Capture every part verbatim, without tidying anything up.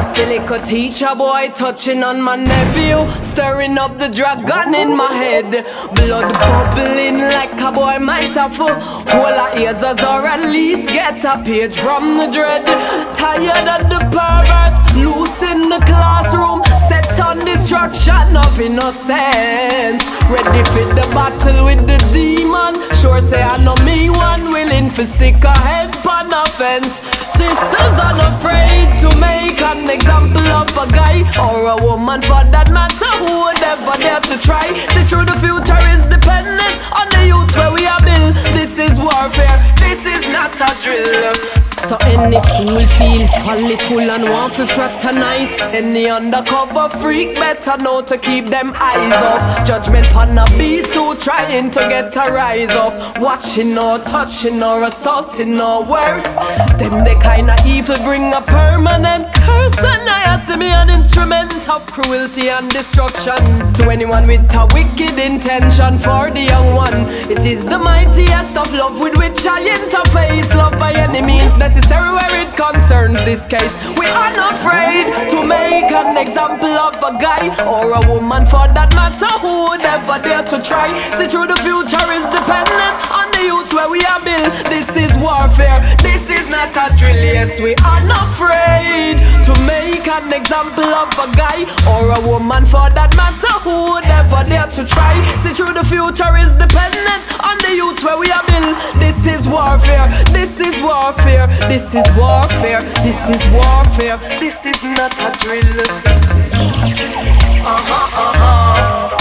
Just a little teacher boy touching on my nephew, stirring up the dragon in my head. Blood bubbling like a boy might have full. All our ears as or at least get a page from the dread. Tired of the perverts, loose in the classroom, set on destruction of innocence. Ready for the battle with the demon. Sure say I know me one willing for stick a head on a fence. Sisters unafraid to make an example of a guy or a woman for that matter who would ever dare to try. See through the future is dependent on the youth where we are built. This is warfare, this is not a drill. So any fool feel folly full and want to fraternize. Any undercover freak better know to keep them eyes off. Judgment pon a beast who trying to get a rise up. Watching or touching or assaulting or worse. Them the kind of evil bring a permanent curse. And I see me an instrument of cruelty and destruction to anyone with a wicked intention for the young one. It is the mightiest of love with which I interface. Love by any means necessary where it concerns this case. We are not afraid to make an example of a guy or a woman for that matter who would ever dare to try. See through the future is dependent on the youth where we are built. This is warfare, this is not a drill yet. We are not afraid to make an example of a guy or a woman for that matter who would ever dare to try. See through the future is dependent on the youth where we are built. This is warfare, this is warfare, this is warfare, this is warfare. This is not a drill. This is warfare. Uh-huh, uh-huh.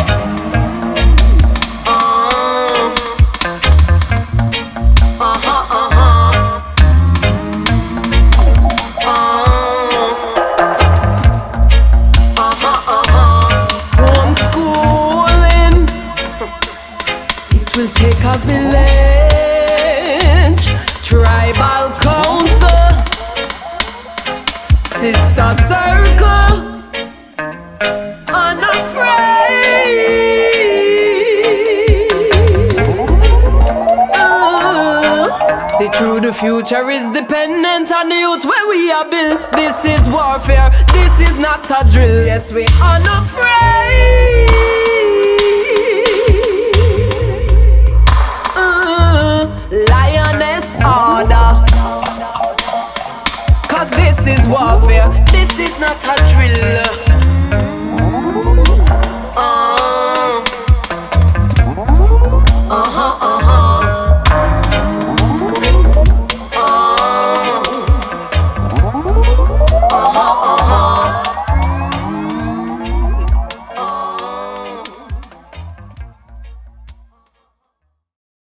Will take a village, tribal council, sister circle, unafraid. Uh, the true the future is dependent on the youth where we are built. This is warfare, this is not a drill. Yes, we are unafraid. Lioness order, cause this is warfare, this is not a drill.